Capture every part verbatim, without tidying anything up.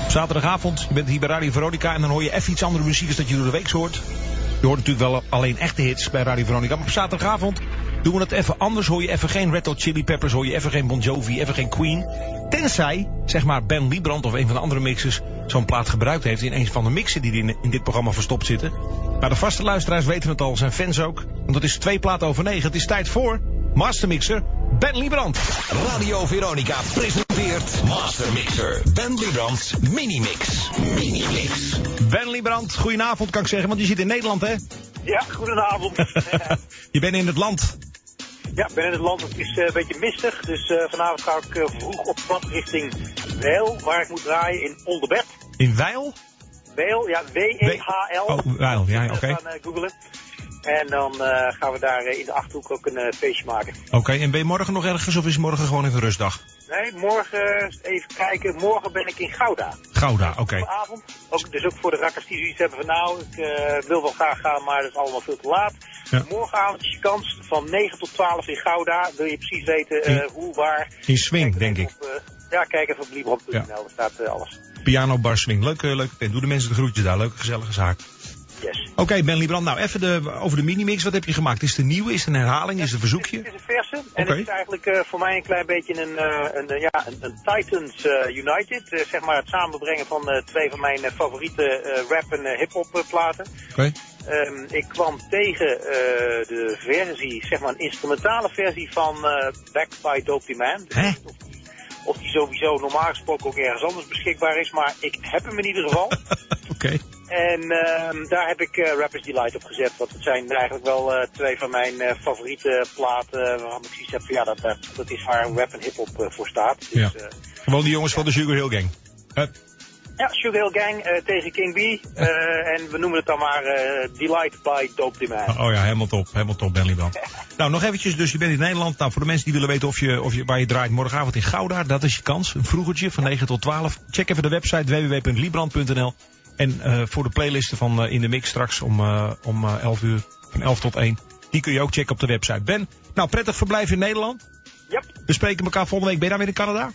Zaterdagavond, je bent hier bij Radio Veronica en dan hoor je even iets andere muziek als dat je door de week hoort. Je hoort natuurlijk wel alleen echte hits bij Radio Veronica, maar op zaterdagavond doen we het even anders. Hoor je even geen Red Hot Chili Peppers, hoor je even geen Bon Jovi, even geen Queen. Tenzij, zeg maar, Ben Liebrand of een van de andere mixers zo'n plaat gebruikt heeft in een van de mixen die in, in dit programma verstopt zitten. Maar de vaste luisteraars weten het al, zijn fans ook. Want het is twee platen over negen. Het is tijd voor Mastermixer Ben Liebrand. Radio Veronica presenteert Mastermixer Ben Liebrand's Minimix. Minimix. Ben Liebrand, goedenavond kan ik zeggen, want je zit in Nederland, hè? Ja, goedenavond. Je bent in het land. Ja, ik ben in het land. Het is uh, een beetje mistig. Dus uh, vanavond ga ik uh, vroeg op pad richting Weil, waar ik moet draaien in Olderbert. In Weil? Weil, ja, W E H L. Oh, Weil, ja, oké. Okay. We gaan uh, googlen. En dan uh, gaan we daar uh, in de Achterhoek ook een uh, feestje maken. Oké, okay, en ben je morgen nog ergens of is morgen gewoon even rustdag? Nee, morgen, even kijken, morgen ben ik in Gouda. Gouda, oké. Okay. Avond. Ook, dus ook voor de rakkers die zoiets hebben van nou, ik uh, wil wel graag gaan, maar dat is allemaal veel te laat. Ja. Morgenavond is je kans van negen tot twaalf in Gouda. Wil je precies weten uh, hoe, waar. In Swing, denk ik. Op, uh, ja, kijk even op Liebrand punt n l, ja. Daar staat uh, alles. Piano Bar Swing, leuke, leuke tent. Doe de mensen de groetjes daar, leuke gezellige zaak. Yes. Oké, okay, Ben Liebrand, nou even de, over de minimix, wat heb je gemaakt? Is het een nieuwe, is het een herhaling, is het een verzoekje? Het is een verse en okay. Het is eigenlijk uh, voor mij een klein beetje een, uh, een, uh, ja, een, een Titans uh, United. Uh, zeg maar het samenbrengen van uh, twee van mijn uh, favoriete uh, rap en uh, hip-hop uh, platen. Okay. Um, ik kwam tegen uh, de versie, zeg maar een instrumentale versie van uh, Backed by Dopey Man. Hè? Of, of die sowieso normaal gesproken ook ergens anders beschikbaar is, maar ik heb hem in ieder geval. Oké. Okay. En uh, daar heb ik uh, Rappers Delight op gezet. Want het zijn eigenlijk wel uh, twee van mijn uh, favoriete platen. Waarvan ik zoiets heb van ja, dat, dat, dat is waar rap en hip-hop uh, voor staat. Dus, ja. uh, Gewoon die jongens ja. van de Sugar Hill Gang. Uh. Ja, Sugar Hill Gang uh, tegen King B. Uh, en we noemen het dan maar uh, Delight by Dope Man. Oh, oh ja, helemaal top. Helemaal top, Ben Liebrand. Nou, nog eventjes, dus je bent in Nederland. Nou, voor de mensen die willen weten of je, of je, waar je draait morgenavond in Gouda, dat is je kans. Een vroegertje van negen tot twaalf. Check even de website w w w punt liebrand punt n l. En uh, voor de playlisten van uh, In de Mix straks om, uh, om uh, elf uur, van elf tot één. Die kun je ook checken op de website. Ben, nou prettig verblijf in Nederland. Yep. We spreken elkaar volgende week. Ben je dan weer in Canada?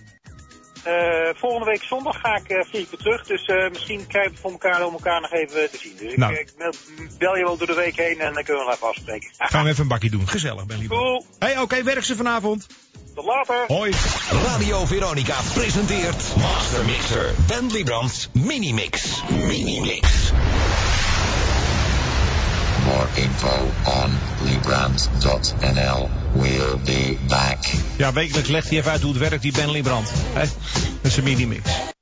Uh, volgende week zondag ga ik uh, vlieg ik weer terug. Dus uh, misschien krijgen we het voor elkaar om elkaar nog even te zien. Dus nou. ik, ik bel je wel door de week heen en dan kunnen we nog even afspreken. Gaan we even een bakje doen. Gezellig, Ben Liebrand. Cool. Hé, hey, oké, okay, werk ze vanavond. Tot later. Hoi. Radio Veronica presenteert Mastermixer Ben Liebrand's Minimix. Minimix. More info on liebrand dot n l. We'll be back. Ja, wekelijks legt hij even uit hoe het werkt, die Ben Liebrand. Hè? Dat is een minimix.